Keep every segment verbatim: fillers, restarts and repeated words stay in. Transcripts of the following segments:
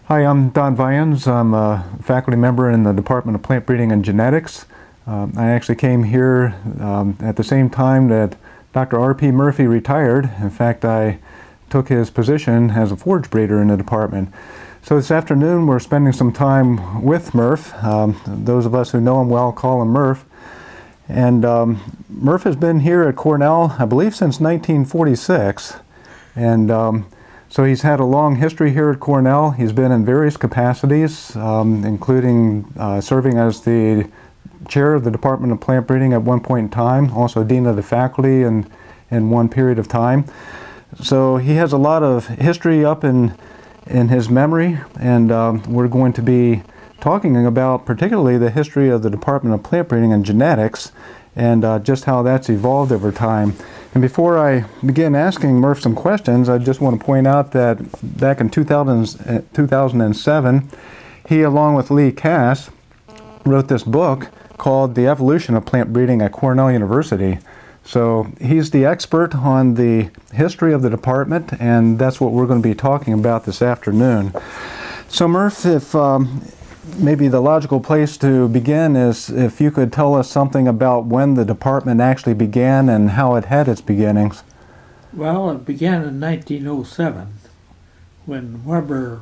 Hi, I'm Don Vians. I'm a faculty member in the Department of Plant Breeding and Genetics. Um, I actually came here um, at the same time that Doctor R P Murphy retired. In fact, I took his position as a forage breeder in the department. So this afternoon we're spending some time with Murph. Um, those of us who know him well call him Murph. And um, Murph has been here at Cornell, I believe, since nineteen forty-six. And um, so he's had a long history here at Cornell. He's been in various capacities, um, including uh, serving as the chair of the Department of Plant Breeding at one point in time, also dean of the faculty in, in one period of time. So he has a lot of history up in, in his memory, and um, we're going to be talking about particularly the history of the Department of Plant Breeding and Genetics and uh, just how that's evolved over time. And before I begin asking Murph some questions, I just want to point out that back in two thousand, two thousand seven, he, along with Lee Cass, wrote this book called The Evolution of Plant Breeding at Cornell University. So he's the expert on the history of the department, and that's what we're going to be talking about this afternoon. So Murph, if um, maybe the logical place to begin is if you could tell us something about when the department actually began and how it had its beginnings. Well, it began in nineteen oh seven when Weber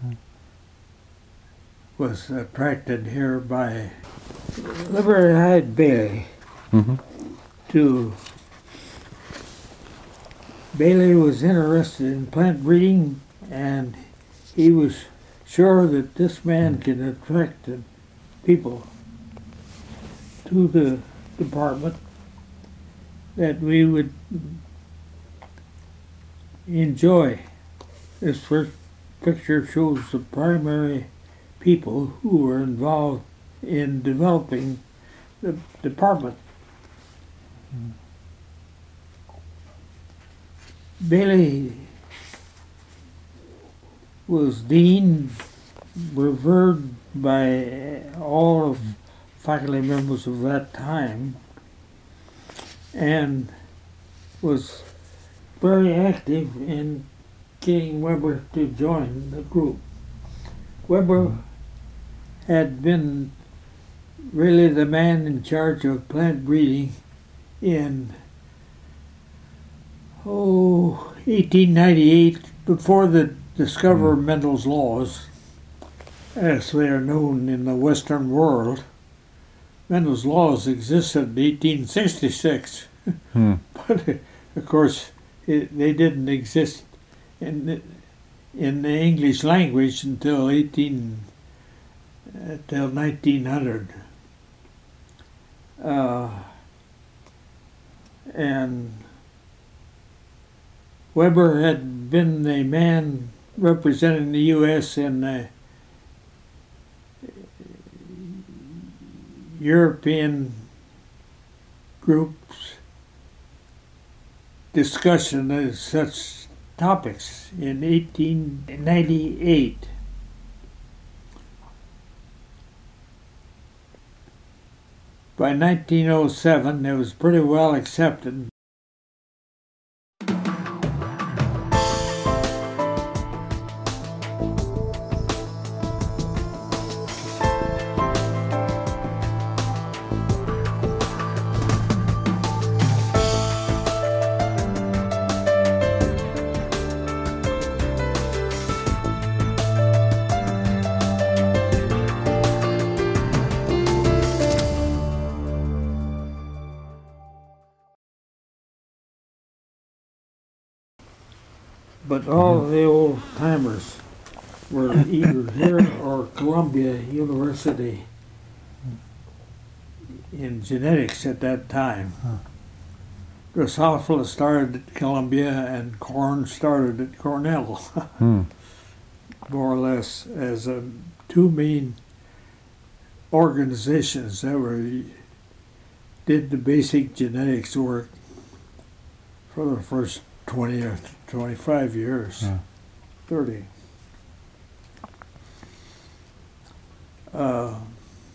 was attracted here by Liberty Bailey Mm-hmm. to Bailey was interested in plant breeding, and he was sure that this man can attract the people to the department, that we would enjoy. This first picture shows the primary people who were involved in developing the department. Bailey was dean, revered by all of faculty members of that time, and was very active in getting Weber to join the group. Weber had been really the man in charge of plant breeding in oh eighteen ninety-eight, before the discovery of Mendel's laws, as they are known in the Western world. Mendel's laws existed in eighteen sixty-six, Hmm. but of course it, they didn't exist in the, in the English language until eighteen until nineteen hundred. Uh, and Weber had been the man representing the U S in the European group's discussion of such topics in eighteen ninety-eight. By nineteen oh seven, it was pretty well accepted. But all the old timers were either here or Columbia University in genetics at that time. Huh. Drosophila started at Columbia and corn started at Cornell, Hmm. more or less, as a two main organizations that were did the basic genetics work for the first twenty or twenty-five years, Yeah. thirty. Uh,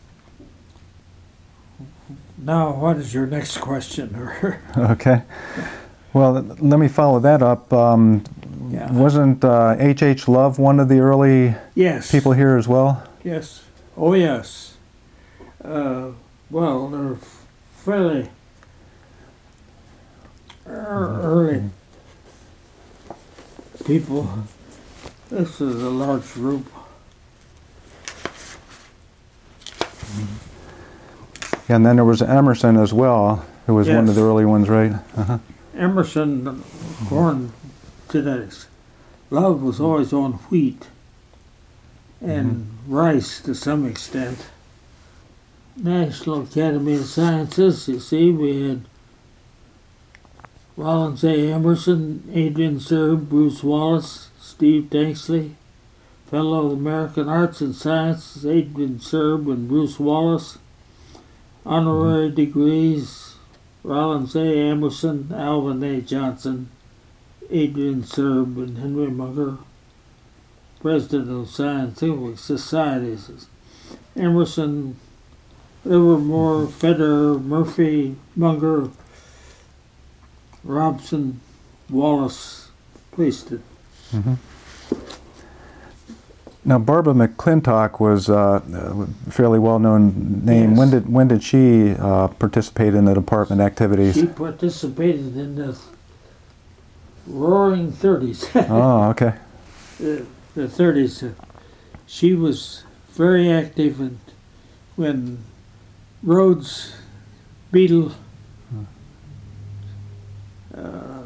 now, what is your next question? Okay. Well, let me follow that up. Um, Yeah. Yeah. Wasn't uh, H H. Love one of the early Yes. people here as well? Yes. Oh, yes. Uh, well, they're fairly ear- early people. This is a large group. And then there was Emerson as well, who was one of Yes. the early ones, right? Uh-huh. Emerson corn genetics. Love was always on wheat and rice to some extent. National Academy of Sciences, you see, we had Rollins A. Emerson, Adrian Serb, Bruce Wallace, Steve Tanksley, Fellow of the American Arts and Sciences, Adrian Serb and Bruce Wallace, honorary degrees, Rollins A. Emerson, Alvin A. Johnson, Adrian Serb, and Henry Munger, President of Scientific Societies. Emerson, Livermore, Federer, Murphy, Munger, Robson, Wallace, Pleaston. Mm-hmm. Now, Barbara McClintock was uh, a fairly well-known name. Yes. When did when did she uh, participate in the department activities? She participated in the Roaring Thirties. Oh, okay. the, the thirties. She was very active in, when Rhodes, Beetle, uh,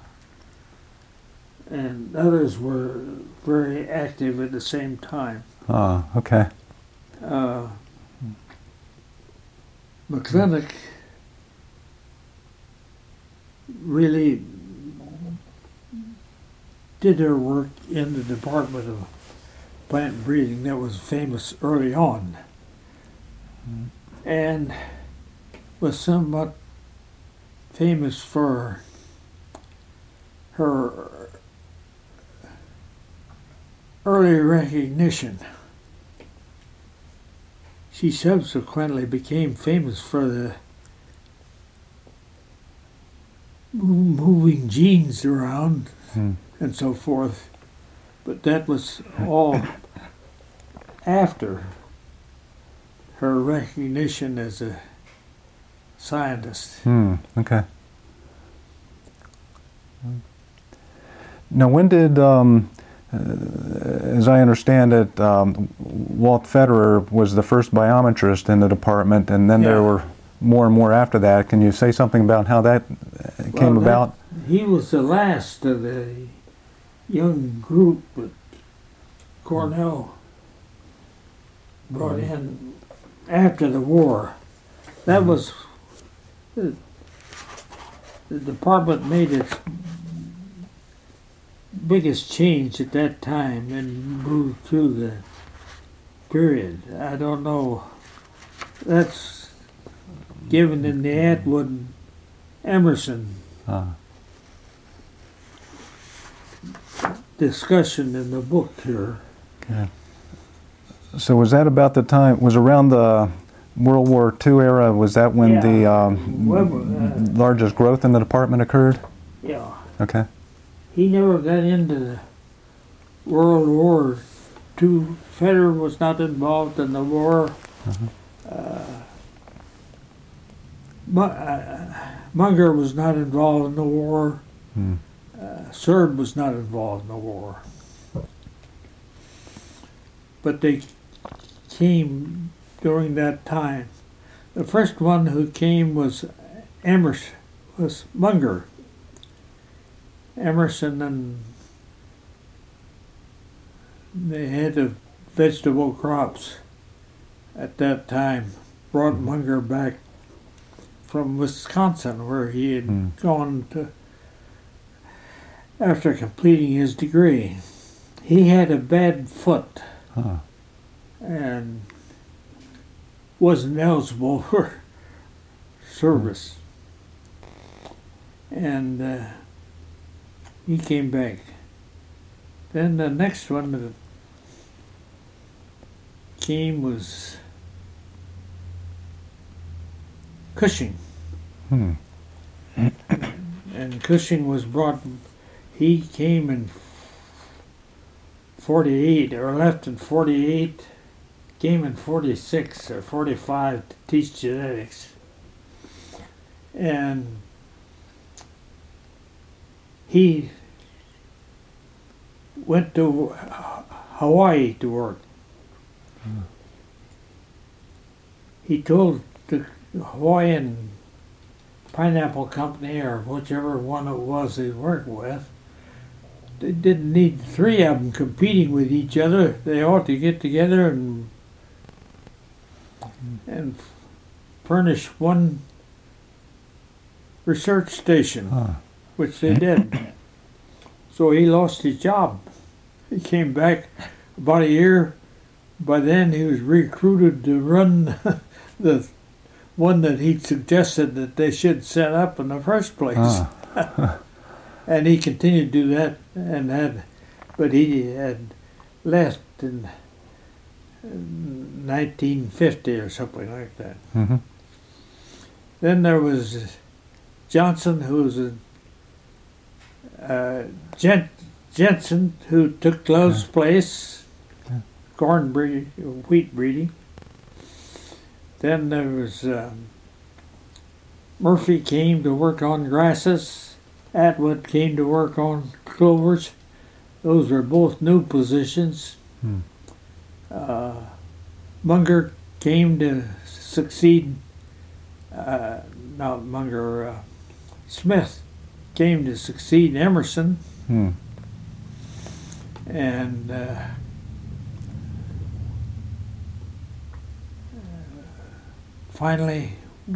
and others were very active at the same time. Oh, okay. Uh, McClintock really did her work in the Department of Plant Breeding that was famous early on, and was somewhat famous for her early recognition. She subsequently became famous for the moving genes around Hmm. and so forth, but that was all after her recognition as a scientist. Hmm. Okay. Now, when did, um, uh, as I understand it, um, Walt Federer was the first biometrist in the department, and then there Yeah. were more and more after that. Can you say something about how that uh, came Well, that- about? He was the last of the young group that Cornell brought in after the war. That was the, the department made its biggest change at that time and moved through the period. I don't know. That's given in the Atwood Emerson Ah. discussion in the book here. Okay. So was that about the time, was around the World War Two era, was that when Yeah. the um, Weber, uh, largest growth in the department occurred? Yeah, Okay. he never got into the World War Two. Federer was not involved in the war. Uh, Mu- uh, Munger was not involved in the war. Hmm. Uh, Serb was not involved in the war. But they came during that time. The first one who came was Emerson, was Munger. Emerson and the head of vegetable crops at that time brought Munger back from Wisconsin, where he had Hmm. gone to after completing his degree. He had a bad foot Huh. and wasn't eligible for service. And uh, he came back. Then the next one that came was Cushing. Hmm. And Cushing was brought, he came in forty-eight, or left in forty-eight, came in forty-six or forty-five to teach genetics. And he went to Hawaii to work. Hmm. He told the Hawaiian Pineapple Company, or whichever one it was they worked with, they didn't need three of them competing with each other. They ought to get together and and furnish one research station, huh. which they did. So he lost his job. He came back about a year. By then he was recruited to run the one that he suggested that they should set up in the first place. Huh. And he continued to do that, and had, but he had left in nineteen fifty or something like that. Mm-hmm. Then there was Johnson, who was a uh, Jen, Jensen, who took Love's yeah. place, yeah. corn breeding, wheat breeding. Then there was um, Murphy came to work on grasses. Atwood came to work on clovers. Those were both new positions. Hmm. Uh, Munger came to succeed, uh, not Munger, uh, Smith came to succeed Emerson. Hmm. And uh, finally,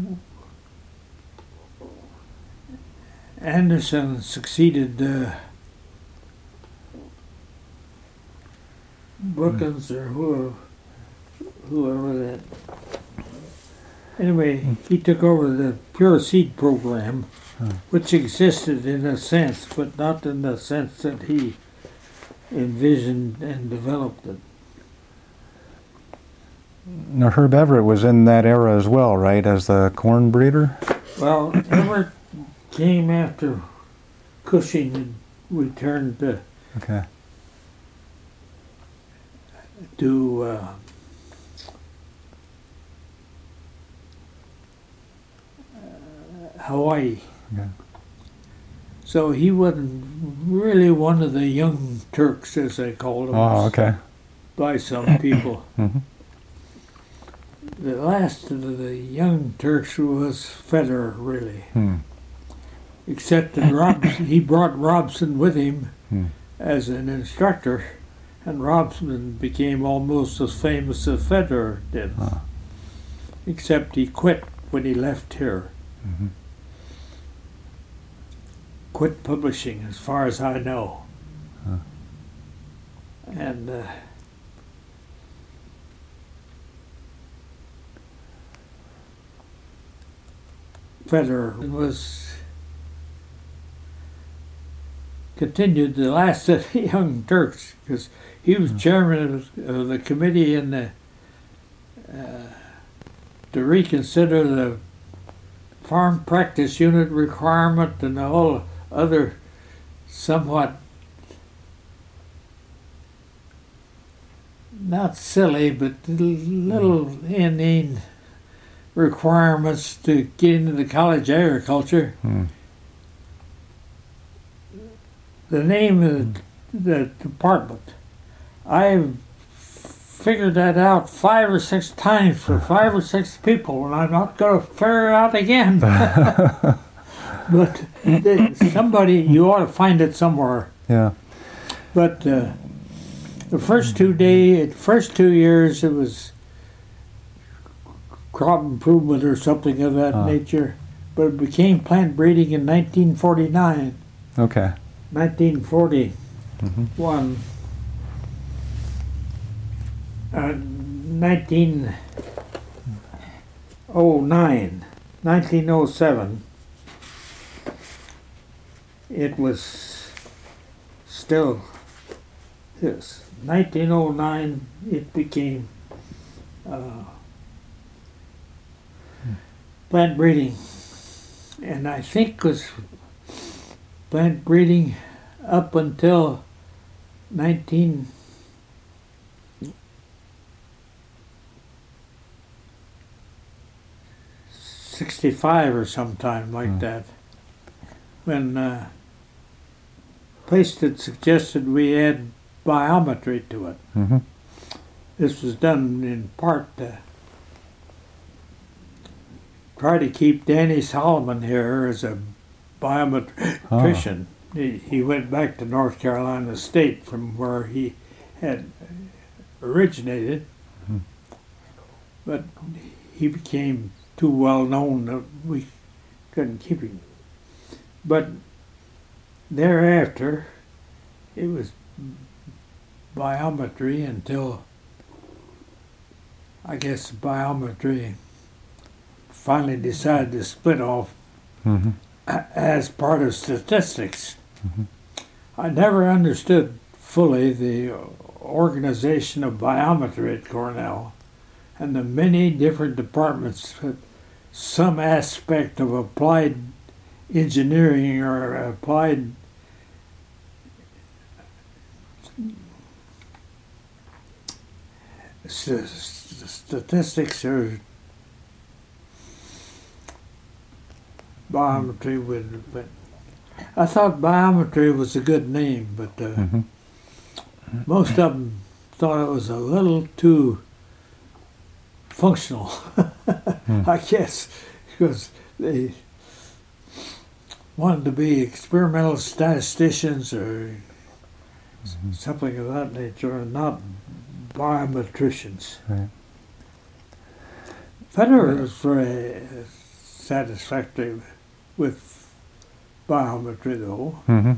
Anderson succeeded uh, Brookins or whoever, whoever that. Anyway, he took over the Pure Seed program, which existed in a sense, but not in the sense that he envisioned and developed it. Now, Herb Everett was in that era as well, right, as the corn breeder? Well, Everett came after Cushing and returned to, okay. to uh, Hawaii. Okay. So he wasn't really one of the young Turks, as they called them. Oh, okay. By some people. Mm-hmm. The last of the young Turks was Federer, really. Hmm. Except that Robson, he brought Robson with him hmm. as an instructor, and Robson became almost as famous as Federer did. Huh. Except he quit when he left here. Mm-hmm. Quit publishing, as far as I know. Huh. And uh, Federer was continued the last of the young Turks, because he was chairman of, of the committee in the uh, to reconsider the farm practice unit requirement and the whole other somewhat not silly but little inane requirements to get into the college agriculture. Hmm. The name of the, the department, I've figured that out five or six times for five or six people, and I'm not going to figure it out again. But they, somebody, you ought to find it somewhere. Yeah. But uh, the first two day, first two years, it was crop improvement or something of that uh. nature. But it became plant breeding in nineteen forty-nine. Okay. nineteen forty-one. Mm-hmm. Uh, nineteen oh nine, nineteen oh seven, it was still this. nineteen oh nine, it became uh, plant breeding, and I think was plant breeding up until nineteen sixty-five or sometime like Hmm. that, when uh, place had suggested we add biometry to it. Mm-hmm. This was done in part to try to keep Danny Solomon here as a biometrician. He, he went back to North Carolina State from where he had originated, Hmm. but he became too well known that we couldn't keep him. But thereafter, it was biometry until I guess biometry finally decided to split off Mm-hmm. as part of statistics. Mm-hmm. I never understood fully the organization of biometry at Cornell and the many different departments, some aspect of applied engineering or applied st- st- statistics or biometry would, but I thought biometry was a good name, but uh, Mm-hmm. most of them thought it was a little too functional, I guess, because they wanted to be experimental statisticians or Mm-hmm. something of that nature, and not biometricians. Right. Federer was very satisfactory with biometry, though, Mm-hmm.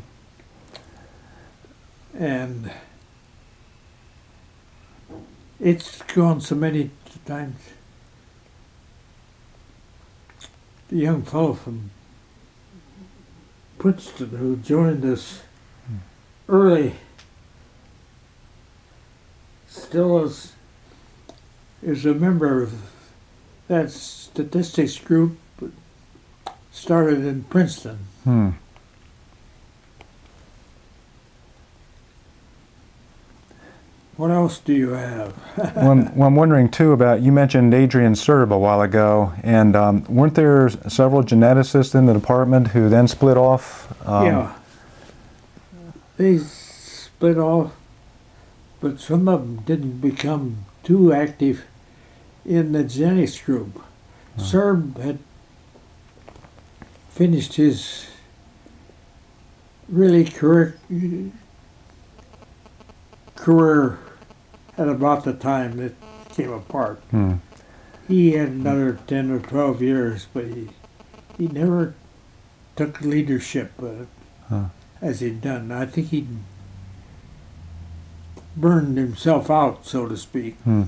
and it's gone so many times. The young fellow from Princeton who joined us early still is, is a member of that statistics group that started in Princeton. Hmm. What else do you have? Well, I'm, well, I'm wondering too about, you mentioned Adrian Serb a while ago, and um, weren't there several geneticists in the department who then split off? Um, Yeah. They split off, but some of them didn't become too active in the genetics group. Hmm. Serb had finished his really career, career at about the time it came apart. Hmm. He had another ten or twelve years, but he, he never took leadership uh, Huh. as he'd done. I think he burned himself out, so to speak. Hmm.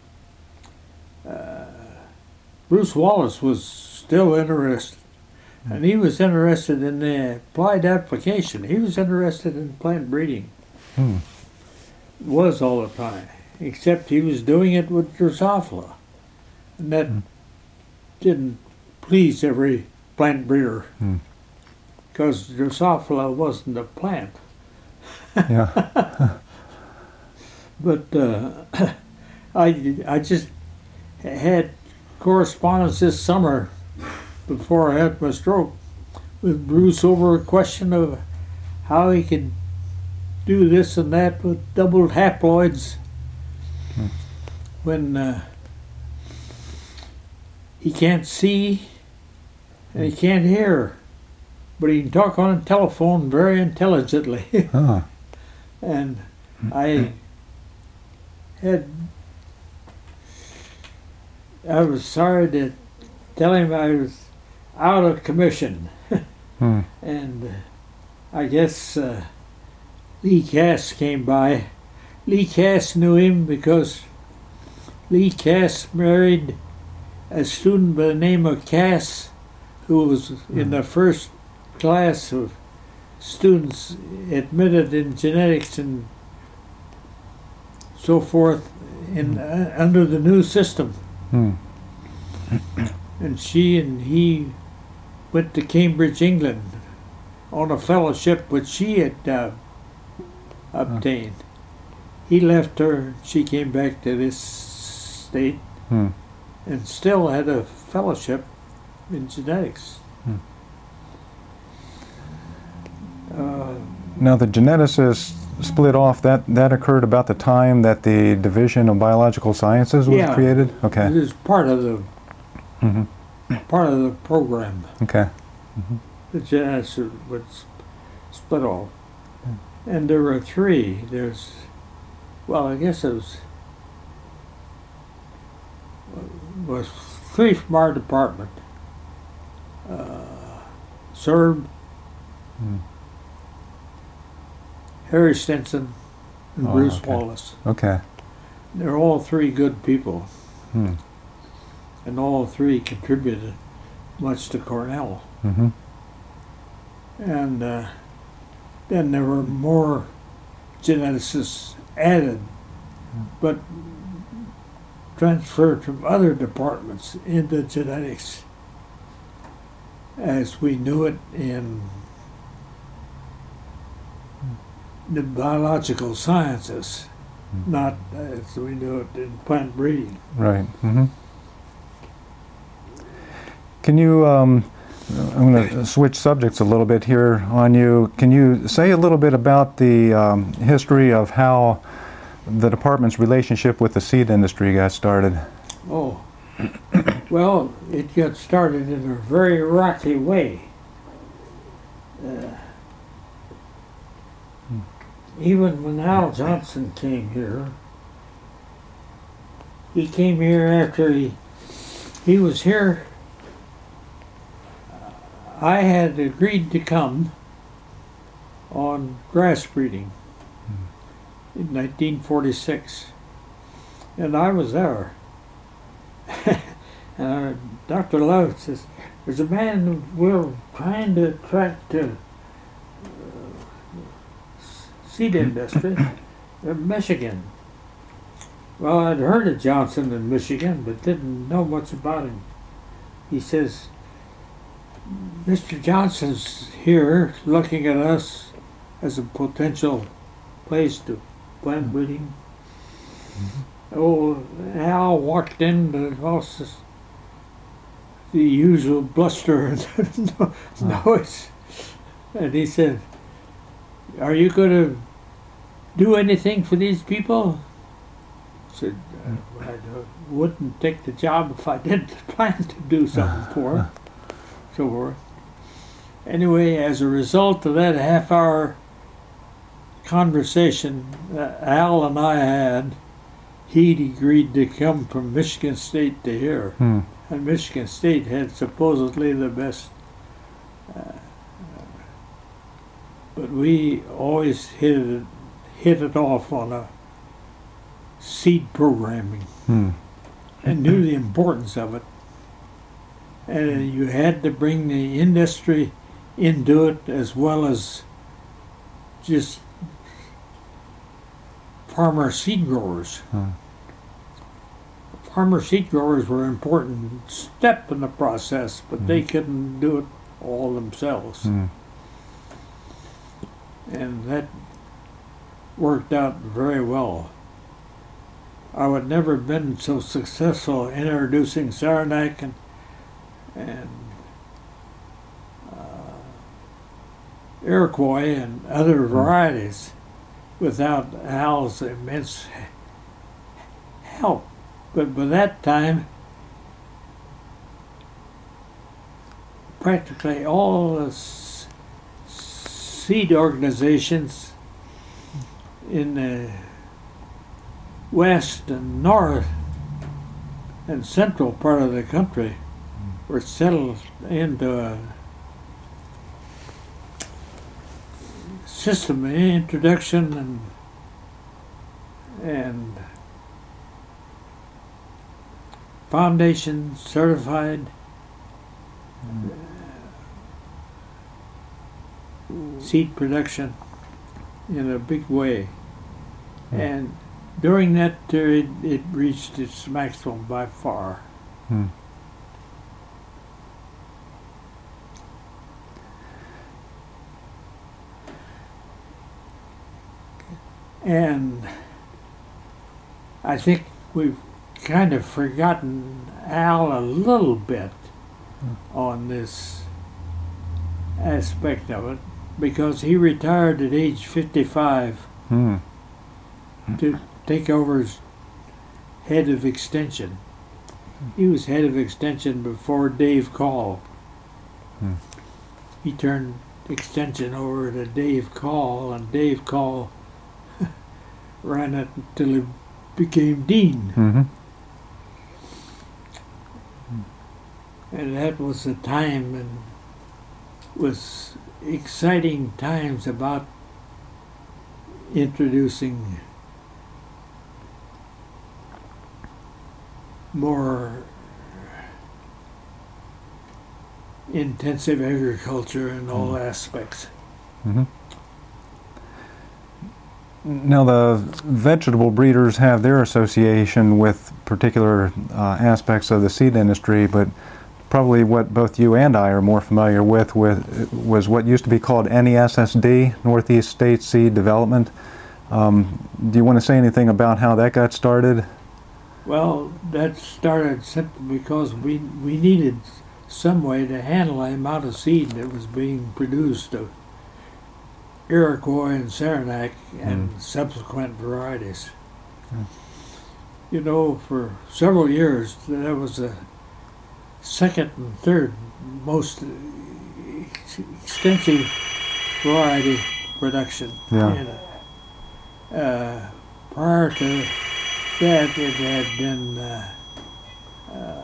Uh, Bruce Wallace was still interested, and he was interested in the applied application. He was interested in plant breeding. Hmm. Was all the time, except he was doing it with Drosophila, and that Hmm. didn't please every plant breeder, Hmm. because Drosophila wasn't a plant. Yeah. But uh, I, I just had correspondence this summer before I had my stroke with Bruce over a question of how he could do this and that with doubled haploids Hmm. when uh, he can't see and he can't hear, but he can talk on a telephone very intelligently. Huh. And I had, I was sorry to tell him I was out of commission. Hmm. And uh, I guess uh, Lee Cass came by. Lee Cass knew him because Lee Cass married a student by the name of Cass, who was in the first class of students admitted in genetics and so forth in uh, under the new system. Hmm. And she and he went to Cambridge, England, on a fellowship which she had uh, obtained. He left her. She came back to this state Hmm. and still had a fellowship in genetics. Hmm. Uh, Now the geneticists split off. That that occurred about the time that the Division of Biological Sciences was Yeah. created. Okay. It is part of the hmm part of the program. Okay. The geneticists would s- split off, and there were three. There's, well, I guess it was was three from our department. Uh, Serb, Hmm. Harry Stinson, and Oh, Bruce okay. Wallace. Okay. They're all three good people, Hmm. and all three contributed much to Cornell. hmm And uh, then there were more geneticists added, but transferred from other departments into genetics as we knew it in the biological sciences, not as we knew it in plant breeding. Right. hmm Can you? Um, I'm going to switch subjects a little bit here on you. Can you say a little bit about the um, history of how the department's relationship with the seed industry got started? Oh, well, it got started in a very rocky way. Uh, even when Al Johnson came here, he came here after he he was here. I had agreed to come on grass breeding in nineteen forty-six, and I was there. uh, Doctor Love says, "There's a man we're trying to attract to uh, seed industry in Michigan." Well, I'd heard of Johnson in Michigan, but didn't know much about him. He says, "Mister Johnson's here looking at us as a potential place to plant breeding." Mm-hmm. Old Al walked in, the, also, the usual bluster and no- noise, and he said, "Are you going to do anything for these people?" I said, uh, "I wouldn't take the job if I didn't plan to do something for them." So forth. Anyway, as a result of that half-hour conversation uh, Al and I had, he'd agreed to come from Michigan State to here, Hmm. and Michigan State had supposedly the best. Uh, but we always hit it, hit it off on a seed programming Hmm. and knew the importance of it. And you had to bring the industry into it as well as just farmer seed growers. Hmm. Farmer seed growers were an important step in the process, but they couldn't do it all themselves. Hmm. And that worked out very well. I would never have been so successful introducing Saranac and and uh, Iroquois and other varieties without Al's immense help. But by that time, practically all the s- seed organizations in the west and north and central part of the country were settled into a system of introduction and and foundation certified seed production in a big way. And during that period, it reached its maximum by far. Hmm. And I think we've kind of forgotten Al a little bit on this aspect of it because he retired at age fifty-five Hmm. to take over as head of extension. He was head of extension before Dave Call. Hmm. He turned extension over to Dave Call, and Dave Call ran it until he became dean. Mm-hmm. And that was the time, and was exciting times about introducing more intensive agriculture in all Mm. aspects. Mm-hmm. Now, the vegetable breeders have their association with particular uh, aspects of the seed industry, but probably what both you and I are more familiar with, with was what used to be called N E S S D, Northeast State Seed Development. Um, do you want to say anything about how that got started? Well, that started simply because we we needed some way to handle the amount of seed that was being produced of Iroquois and Saranac and Mm. subsequent varieties. Mm. You know, for several years, that was the second and third most ex- extensive variety production. Yeah. in it. Uh, prior to that, it had been uh, uh,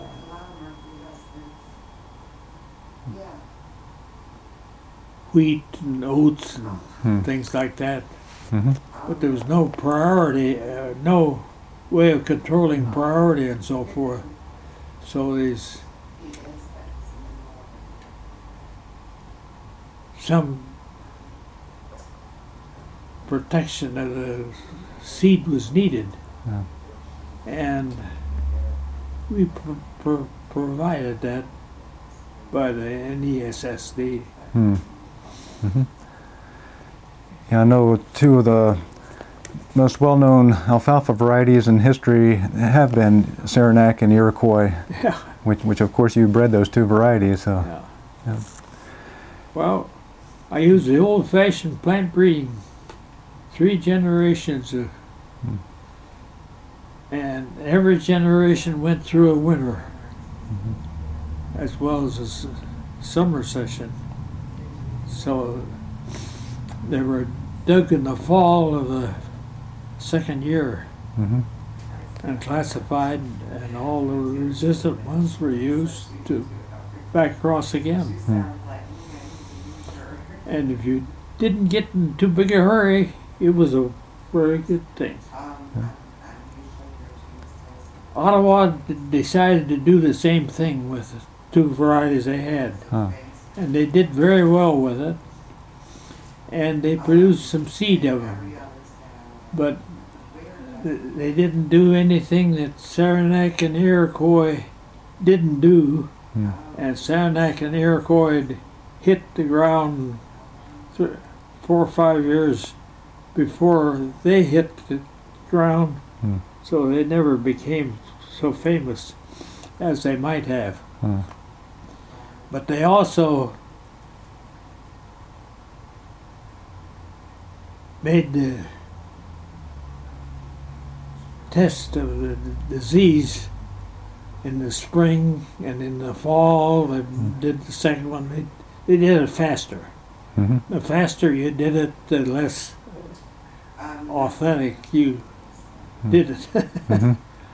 wheat and oats and Hmm. things like that. Mm-hmm. But there was no priority, uh, no way of controlling priority and so forth. So there's some protection of the seed was needed. Yeah. And we pro- pro- provided that by the N E S S D. Hmm. Mm-hmm. Yeah, I know two of the most well-known alfalfa varieties in history have been Saranac and Iroquois, Yeah. which, which of course you bred those two varieties. So. Yeah. Yeah. Well, I used the old-fashioned plant breeding, three generations of, Hmm. and every generation went through a winter Mm-hmm. as well as a s- summer session. So they were dug in the fall of the second year Mm-hmm. and classified, and all the resistant ones were used to back cross again. Hmm. And if you didn't get in too big a hurry, it was a very good thing. Ottawa d- decided to do the same thing with the two varieties they had, Huh. and they did very well with it. And they produced some seed of them, but th- they didn't do anything that Saranac and Iroquois didn't do. Hmm. And Saranac and Iroquois had hit the ground th- four or five years before they hit the ground, Hmm. so they never became so famous as they might have. Hmm. But they also made the test of the d- disease in the spring and in the fall. They did the second one. They, they did it faster. Mm-hmm. The faster you did it, the less authentic you Hmm. did it. Mm-hmm.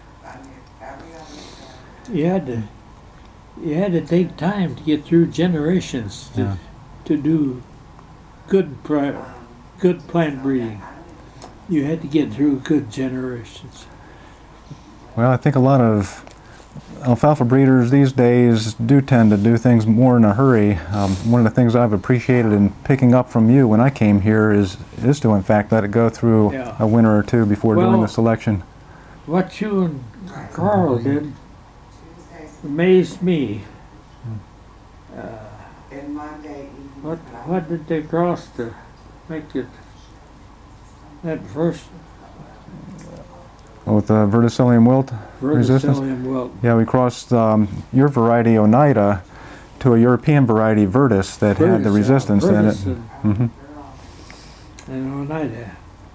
you had to you had to take time to get through generations to Yeah. to do good pri- good plant breeding. You had to get through good generations. Well, I think a lot of alfalfa breeders these days do tend to do things more in a hurry. Um, one of the things I've appreciated in picking up from you when I came here is is to in fact let it go through Yeah. a winter or two before doing Well- the selection. What you and Carl did amazed me. Uh, what what did they cross to make it that first Oh, with the verticillium wilt resistance. verticillium wilt? Yeah, we crossed um, your variety Oneida to a European variety, Virtus, that had the Virtus, yeah, resistance in it. Virtus and, hmm and Oneida.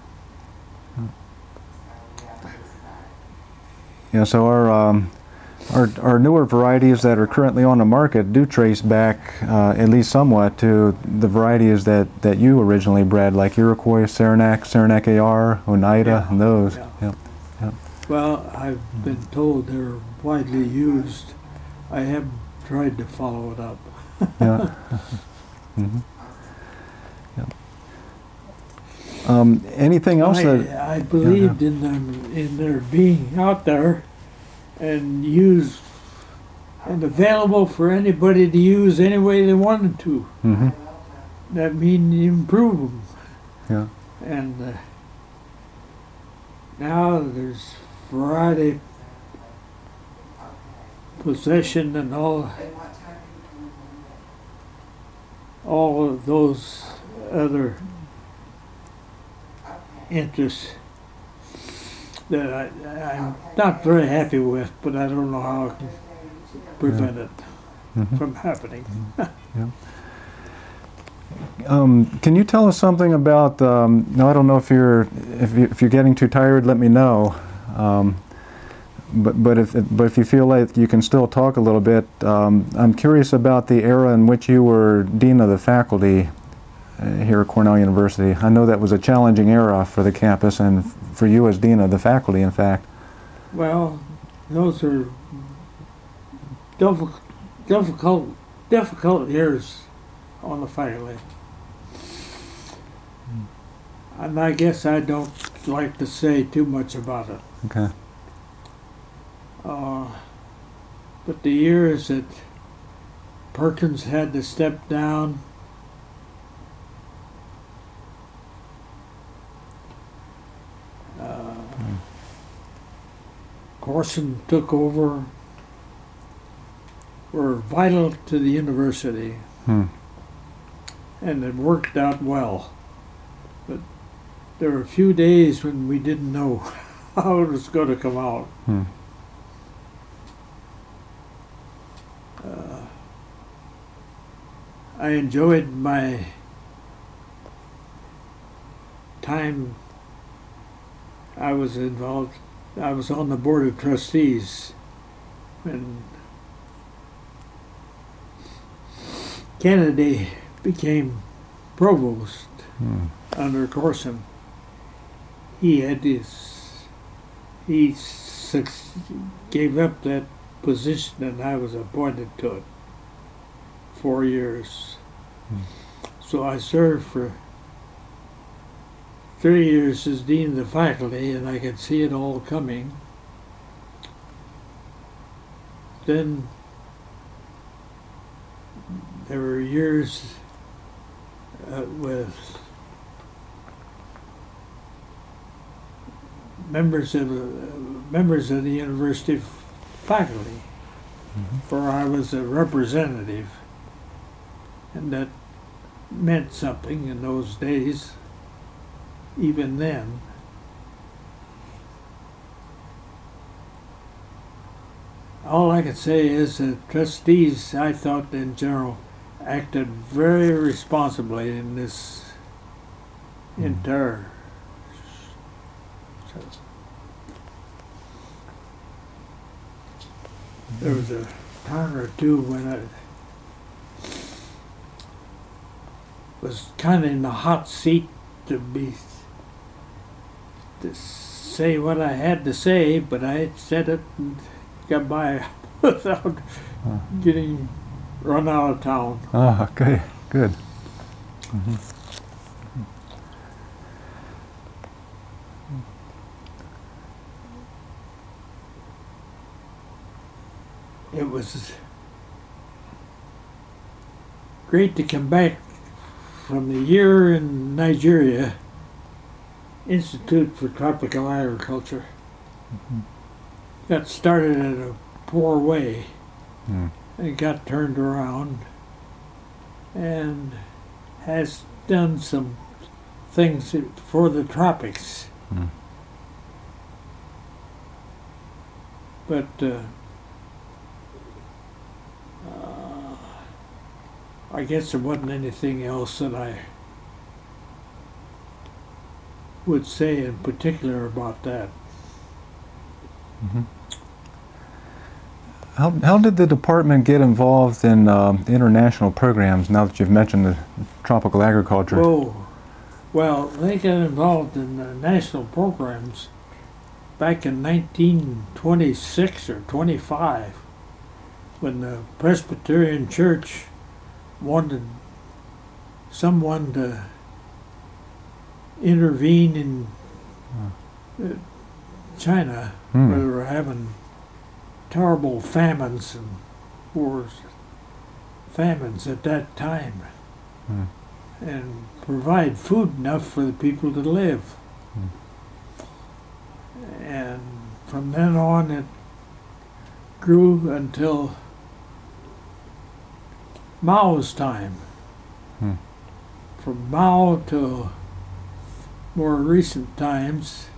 Yeah, so our, um, our our newer varieties that are currently on the market do trace back uh, at least somewhat to the varieties that, that you originally bred, like Iroquois, Saranac, Saranac A R, Oneida, Yeah, and those. yeah. Yep. Yep. Well, I've been told they're widely used. I haven't tried to follow it up. Yeah. hmm Yep. Um, anything else that? I, I believed in them, in their being out there and used and available for anybody to use any way they wanted to. hmm That means improve them. Yeah. And uh, now there's variety, possession, and all, all of those other interests that I, I'm not very happy with, but I don't know how I can prevent it Mhm. from happening. Um, can you tell us something about? Um, no, I don't know if you're if, you, if you're getting too tired. Let me know. Um, but but if but if you feel like you can still talk a little bit, um, I'm curious about the era in which you were dean of the faculty uh, here at Cornell University. I know that was a challenging era for the campus and f- for you as dean of the faculty. In fact. Well, those are difficult, difficult, difficult years on the faculty. And I guess I don't like to say too much about it. Okay. Uh, but the years that Perkins had to step down, uh, Corson took over, were vital to the university, Hmm. and it worked out well. But there were a few days when we didn't know how it was going to come out. Hmm. Uh, I enjoyed my time. I was involved. I was on the board of trustees when Kennedy became provost Hmm. under Corson. He had his, he suc- gave up that position, and I was appointed to it. Four years. Hmm. So I served for three years as dean of the faculty, and I could see it all coming. Then there were years uh, with members of uh, members of the university faculty, Mhm. where I was a representative, and that meant something in those days. Even then, all I could say is that trustees, I thought in general, acted very responsibly in this Mhm. entire. There was a time or two when I was kind of in the hot seat to be to say what I had to say, but I said it and got by without Huh. getting run out of town. Ah, okay, good. Mhm. It was great to come back from the year in Nigeria, Institute for Tropical Agriculture. Mhm. Got started in a poor way Hmm. and got turned around and has done some things for the tropics. Hmm. But uh, uh, I guess there wasn't anything else that I would say in particular about that. Mm-hmm. How, how did the department get involved in uh, international programs now that you've mentioned the tropical agriculture? Oh, well, they got involved in the national programs back in nineteen twenty-six or twenty-five when the Presbyterian Church wanted someone to intervene in uh, China, Hmm. where they were having terrible famines and wars, famines at that time, Hmm. and provide food enough for the people to live. Hmm. And from then on, it grew until Mao's time. Hmm. From Mao to more recent times,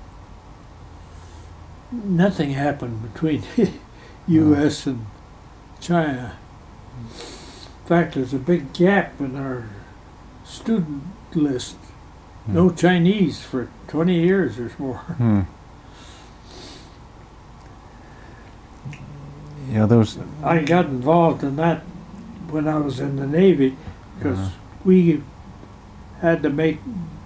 nothing happened between U S and China. In fact, there's a big gap in our student list. Hmm. No Chinese for twenty years or more. Hmm. Yeah, those. I got involved in that when I was in the Navy because Uh-huh. we had to make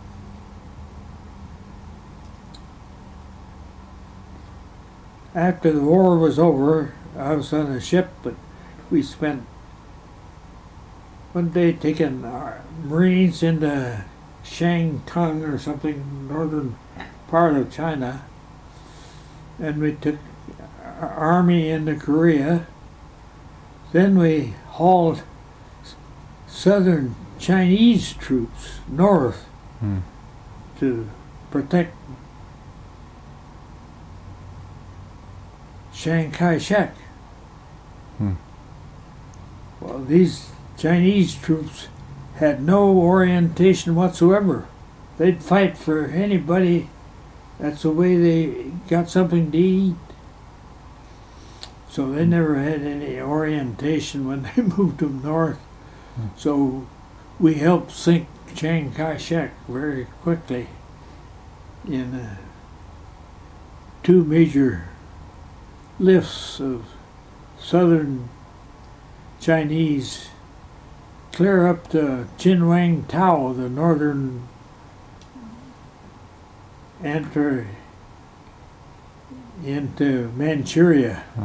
after the war was over. I was on a ship, but we spent one day taking our Marines into Shantung or something, northern part of China, and we took our army into Korea. Then we hauled s- southern Chinese troops north Hmm. to protect Chiang Kai-shek. Hmm. Well, these Chinese troops had no orientation whatsoever. They'd fight for anybody. That's the way they got something to eat. So they never had any orientation when they moved them north. Hmm. So we helped sink Chiang Kai-shek very quickly in uh, two major lifts of southern Chinese clear up to Chinwang Tao, the northern entry into Manchuria. Huh.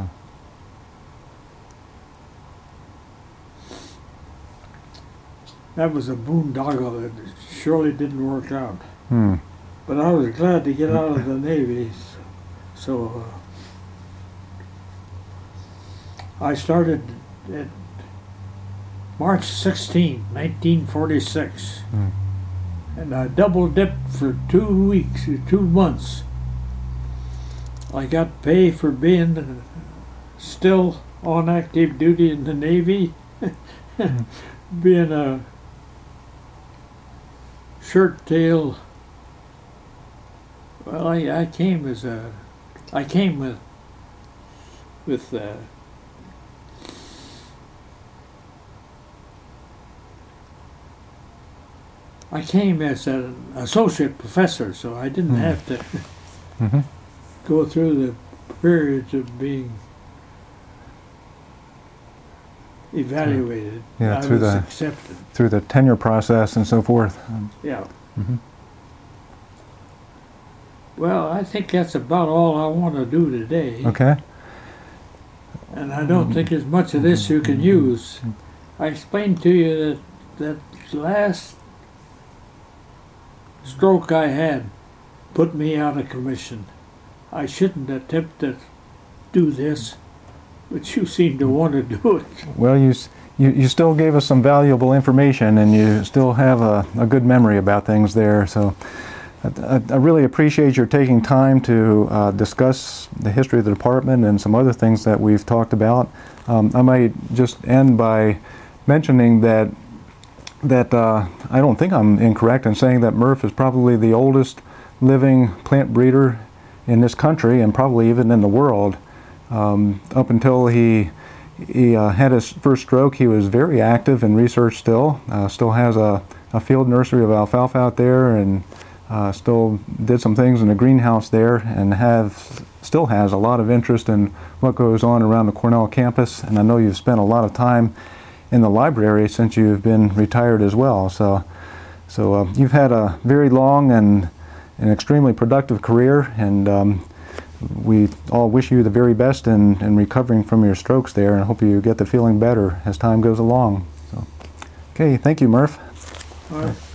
That was a boondoggle that surely didn't work out. Hmm. But I was glad to get out of the Navy. So uh, I started at March sixteenth, nineteen forty-six. Hmm. And I double dipped for two weeks, or two months. I got pay for being uh, still on active duty in the Navy, being a shirt tail. Well, I, I came as a, I came with, with uh, I came as an associate professor, so I didn't Hmm. have to Mm-hmm. go through the periods of being evaluated. Yeah, I through was the- accepted. Through the tenure process and so forth. Um, Yeah. mhm. Well, I think that's about all I want to do today. Okay. And I don't think there's much of this you can use. I explained to you that that last stroke I had put me out of commission. I shouldn't attempt to do this, but you seem to want to do it. Well, you, s- you you still gave us some valuable information, and you still have a, a good memory about things there. So, I, I, I really appreciate your taking time to uh, discuss the history of the department and some other things that we've talked about. Um, I might just end by mentioning that that uh, I don't think I'm incorrect in saying that Murph is probably the oldest living plant breeder in this country and probably even in the world. Um, up until he he uh, had his first stroke, he was very active in research still. Uh, still has a, a field nursery of alfalfa out there, and uh, still did some things in the greenhouse there, and have still has a lot of interest in what goes on around the Cornell campus. And I know you've spent a lot of time in the library since you've been retired as well. So, so uh, you've had a very long and an extremely productive career, and um, we all wish you the very best in, in recovering from your strokes there, and hope you get the feeling better as time goes along. So, okay, thank you, Murph. All right.